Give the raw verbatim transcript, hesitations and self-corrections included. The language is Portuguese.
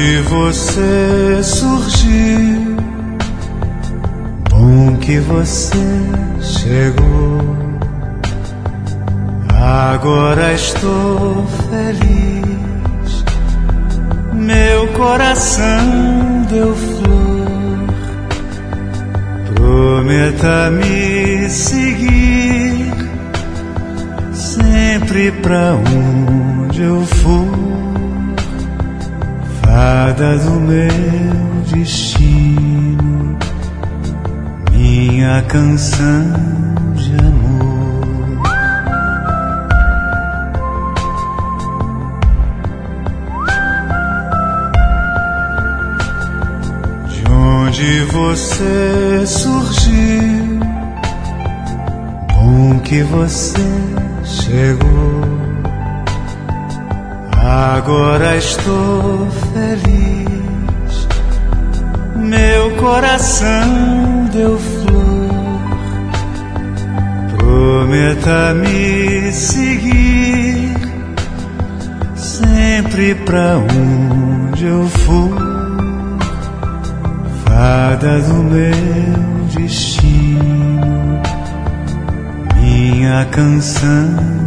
onde você surgiu, bom que você chegou. Agora estou feliz, meu coração deu flor. Prometa-me seguir sempre pra onde eu for, fada do meu destino, minha canção de amor. De onde você surgiu, bom que você chegou. Agora estou feliz, meu coração deu flor. Prometa-me seguir sempre pra onde eu for, fada do meu destino, minha canção